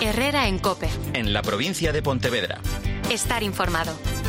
Herrera en COPE. En la provincia de Pontevedra. Estar informado.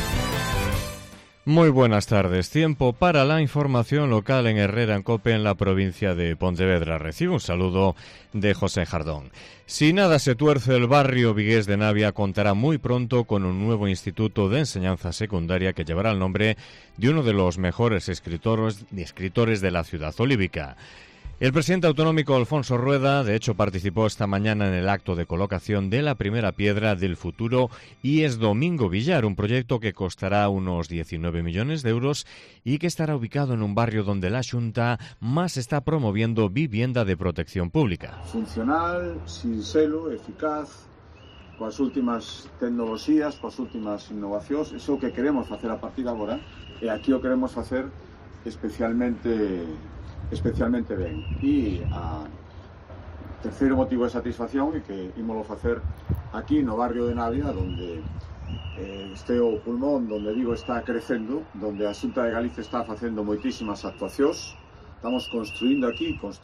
Muy buenas tardes. Tiempo para la información local en Herrera en COPE en la provincia de Pontevedra. Recibe un saludo de José Jardón. Si nada se tuerce, el barrio vigués de Navia contará muy pronto con un nuevo instituto de enseñanza secundaria que llevará el nombre de uno de los mejores escritores de la ciudad olívica. El presidente autonómico Alfonso Rueda, de hecho, participó esta mañana en el acto de colocación de la primera piedra del futuro IES Domingo Villar, un proyecto que costará unos 19 millones de euros y que estará ubicado en un barrio donde la Xunta más está promoviendo vivienda de protección pública. Funcional, sinxelo, eficaz, coas últimas tecnoloxías, coas últimas innovacións, iso que queremos facer a partir de agora, e aquí o queremos facer especialmente ben. E a terceiro motivo de satisfacción é que ímolo facer aquí no barrio de Navia, donde este o pulmón, donde Vigo está crecendo, donde a Xunta de Galicia está facendo moitísimas actuacións. Estamos construindo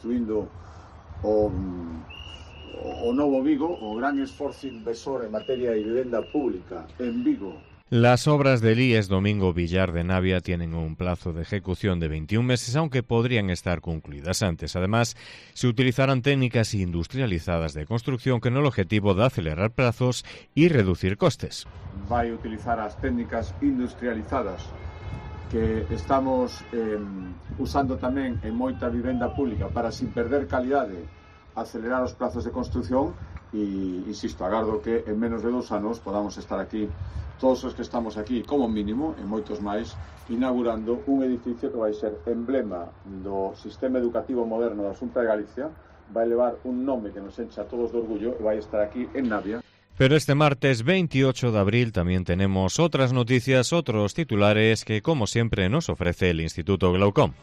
o novo Vigo, o gran esforzo inversor en materia de vivenda pública en Vigo. Las obras del IES Domingo Villar de Navia tienen un plazo de ejecución de 21 meses, aunque podrían estar concluidas antes. Además, se utilizarán técnicas industrializadas de construcción con el objetivo de acelerar plazos y reducir costes. Vai utilizar as técnicas industrializadas que estamos usando tamén en moita vivenda pública para, sin perder calidade, acelerar os plazos de construcción e, insisto, agardo que en menos de 2 anos podamos estar aquí todos os que estamos aquí, como mínimo, e moitos máis, inaugurando un edificio que vai ser emblema do sistema educativo moderno da Xunta de Galicia, vai levar un nome que nos encha a todos de orgullo e vai estar aquí en Navia. Pero este martes 28 de abril también tenemos otras noticias, otros titulares que, como siempre, nos ofrece el Instituto Glaucom.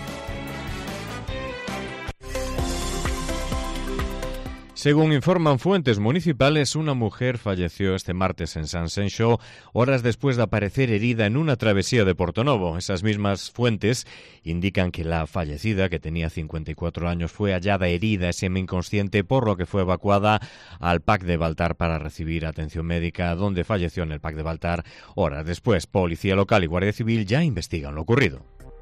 Según informan fuentes municipales, una mujer falleció este martes en San Senxo, horas después de aparecer herida en una travesía de Portonovo. Esas mismas fuentes indican que la fallecida, que tenía 54 años, fue hallada herida, semi-inconsciente, por lo que fue evacuada al PAC de Baltar para recibir atención médica, donde falleció en el PAC de Baltar. Horas después, Policía Local y Guardia Civil ya investigan lo ocurrido.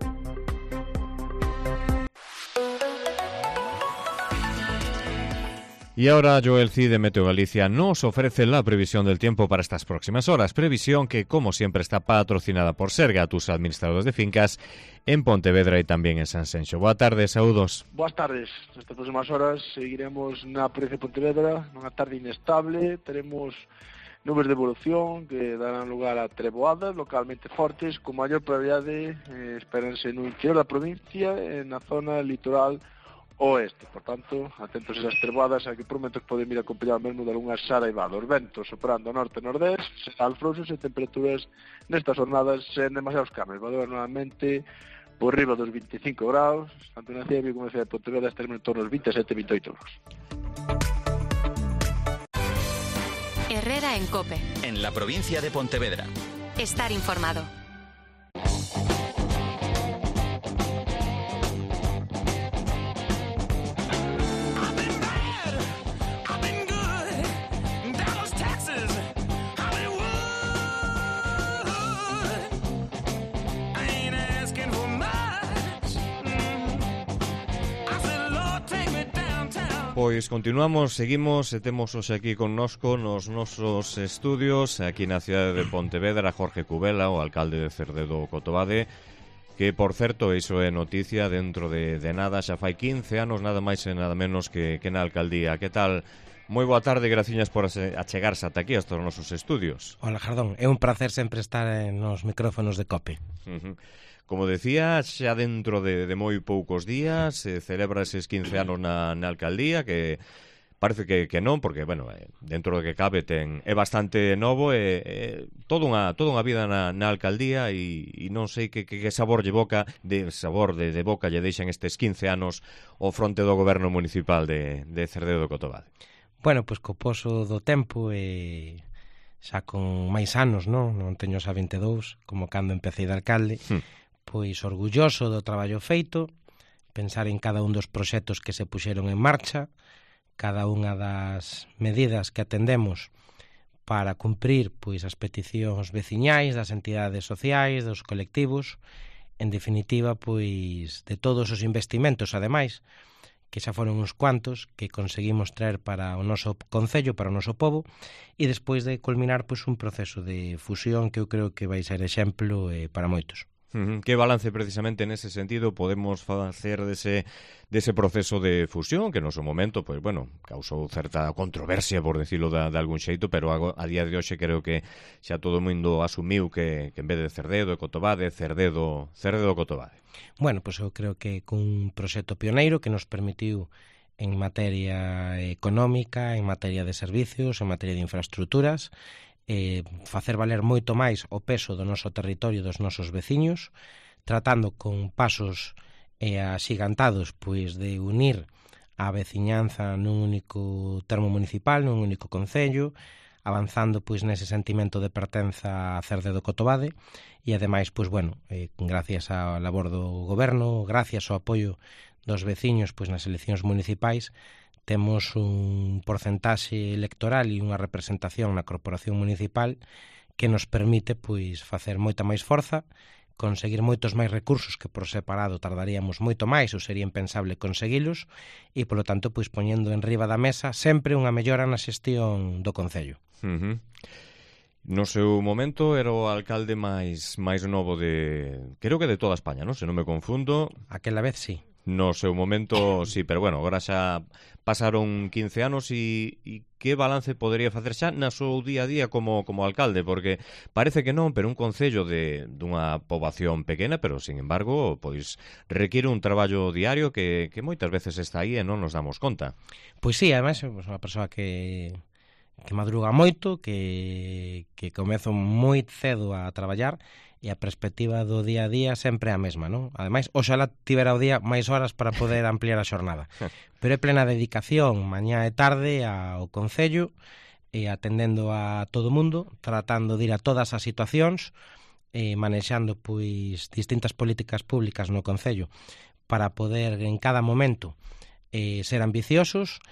Y ahora Joel Cid de Meteo Galicia nos ofrece la previsión del tiempo para estas próximas horas. Previsión que, como siempre, está patrocinada por Serga, tus administradores de fincas en Pontevedra y también en San Senxo. Boa tarde, saúdos. Boas tardes. Nestas próximas horas seguiremos na provincia de Pontevedra, nunha tarde inestable. Teremos nubes de evolución que darán lugar a treboadas localmente fortes, con maior probabilidade espéranse no interior da provincia e na zona litoral oeste. Por tanto, atentos a esas treboadas a que por momentos poden vir acompañar mesmo de algunha saraivada. Os ventos soprando a norte e nordés, alfrouxos e temperaturas nestas jornadas sen demasiados cambios. Va a durar normalmente por riba dos 25 graus, tanto na cidade como na cidade de Pontevedra estaremos en torno aos 27-28 graus. Herrera en COPE. En la provincia de Pontevedra. Estar informado. Pois continuamos, seguimos e temos hoxe aquí connosco nos nosos estudios aquí na cidade de Pontevedra Jorge Cubela, o alcalde de Cerdedo Cotobade, que, por certo, iso é noticia dentro de nada, xa fai 15 anos, nada máis e nada menos que na alcaldía. Que tal? Moi boa tarde, graciñas por achegarse ata aquí, estos nosos estudios. Hola, Jardón, é un placer sempre estar nos micrófonos de COPE. Como decía, xa dentro de moi poucos días se celebra eses 15 anos na alcaldía, que parece que non, porque, bueno, dentro do que cabe é bastante novo, toda unha vida na alcaldía e non sei que sabor de boca lle deixan estes 15 anos ao fronte do goberno municipal de Cerdedo de Cotobade. Bueno, pois co poso do tempo xa con máis anos, non teño xa 22, como cando empecé de alcalde, pois orgulloso do traballo feito, pensar en cada un dos proxectos que se puxeron en marcha, cada unha das medidas que atendemos para cumprir pois as peticións veciñais, das entidades sociais, dos colectivos, en definitiva, pois de todos os investimentos, ademais, que xa foron uns cuantos que conseguimos traer para o noso concello, para o noso pobo, e despois de culminar pois un proceso de fusión que eu creo que vai ser exemplo para moitos. Que balance precisamente nese sentido podemos facer dese proceso de fusión que no seu momento, pois, bueno, causou certa controversia, por decirlo de algún xeito, pero a día de hoxe creo que xa todo o mundo asumiu que en vez de Cerdedo e Cotobade, Cerdedo Cotobade. Bueno, pois eu creo que cun proxecto pioneiro que nos permitiu en materia económica, en materia de servicios, en materia de infraestructuras, facer valer moito máis o peso do noso territorio, dos nosos veciños, tratando con pasos axigantados pois de unir a veciñanza nun único termo municipal, nun único concello, avanzando pois nese sentimento de pertenza a Cerdedo Cotobade e ademais, pois bueno, gracias á labor do goberno, gracias ao apoio dos veciños pois nas eleccións municipais, temos un porcentaxe electoral e unha representación na corporación municipal que nos permite pois facer moita máis forza, conseguir moitos máis recursos que por separado tardaríamos moito máis ou sería impensable conseguilos e, polo tanto, pois poñendo en riba da mesa sempre unha mellora na xestión do concello. No seu momento era o alcalde máis novo creo que de toda España, non? Se non me confundo. Aquela vez sí. No seu momento, sí, pero bueno, agora xa pasaron 15 anos e que balance podería facer xa na seu día a día como alcalde? Porque parece que non, pero un concello dunha poboación pequena, pero, sin embargo, pois requiere un traballo diario que moitas veces está aí e non nos damos conta. Pois sí, ademais, pois, unha persoa que madruga moito, que comezo moi cedo a traballar, e a perspectiva do día a día sempre é a mesma, non? Ademais, oxalá tivera o día máis horas para poder ampliar a xornada. Pero é plena dedicación, mañá e tarde, ao concello, e atendendo a todo o mundo, tratando de ir a todas as situacións, manexando pois distintas políticas públicas no concello para poder en cada momento ser ambiciosos.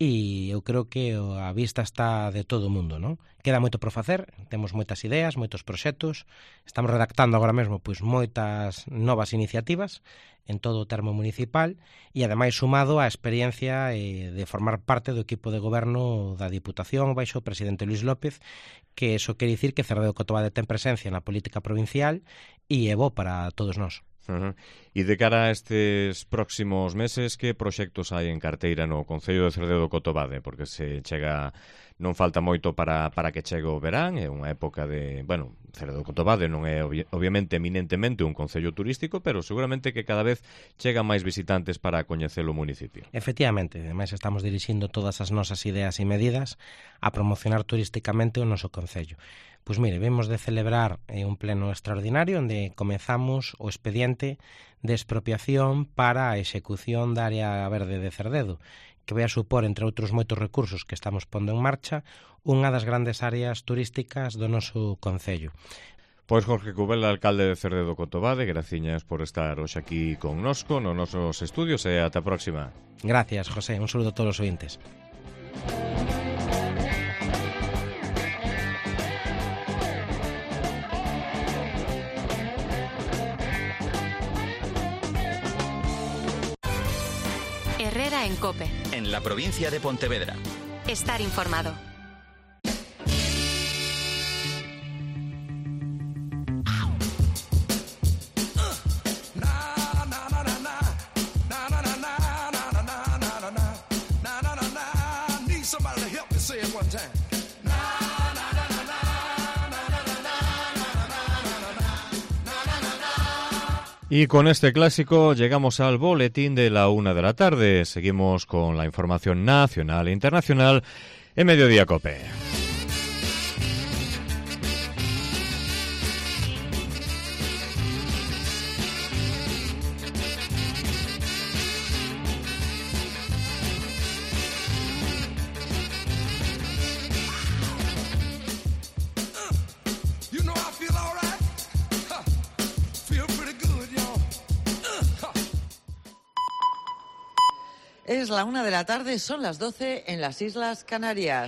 E eu creo que a vista está de todo o mundo, non? Queda moito por facer, temos moitas ideas, moitos proxectos, estamos redactando agora mesmo pois moitas novas iniciativas en todo o termo municipal e ademais sumado á experiencia de formar parte do equipo de goberno da Diputación baixo o presidente Luís López, que iso quere dicir que Cerdedo Cotobade ten presencia na política provincial e é bo para todos nós. E de cara a estes próximos meses, que proxectos hai en carteira no Concello de Cerdedo Cotobade? Porque se chega, non falta moito para que chegue o verán, é unha época de, bueno, Cerdedo Cotobade non é obviamente eminentemente un concello turístico, pero seguramente que cada vez chegan máis visitantes para coñecer o municipio. Efectivamente, ademais estamos dirixindo todas as nosas ideas e medidas a promocionar turísticamente o noso concello. Pois mire, vemos de celebrar un pleno extraordinario onde comezamos o expediente de expropiación para a execución da área verde de Cerdedo, que vai a supor, entre outros moitos recursos que estamos pondo en marcha, unha das grandes áreas turísticas do noso concello. Pois Jorge Cubela, alcalde de Cerdedo Cotobade, graciñas por estar hoxe aquí connosco nos nosos estudios e ata a próxima. Gracias, José. Un saludo a todos os ointes. Herrera en COPE. En la provincia de Pontevedra. Estar informado. Y con este clásico llegamos al boletín de la 1 de la tarde. Seguimos con la información nacional e internacional en Mediodía COPE. Es la 1 de la tarde, son las 12 en las Islas Canarias.